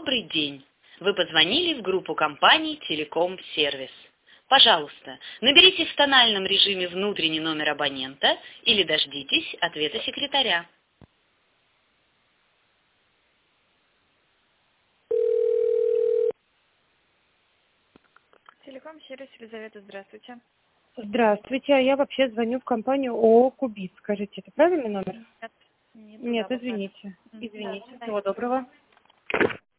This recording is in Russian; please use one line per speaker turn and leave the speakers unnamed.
Добрый день! Вы позвонили в группу компаний «Телеком Сервис». Пожалуйста, наберите в тональном режиме внутренний номер абонента или дождитесь ответа секретаря.
Телеком сервис, Елизавета, здравствуйте.
Здравствуйте, а я вообще звоню в компанию ООО «Кубит». Скажите, это правильный номер?
Нет, не туда
Нет,
попали.
извините. Извините. Всего доброго.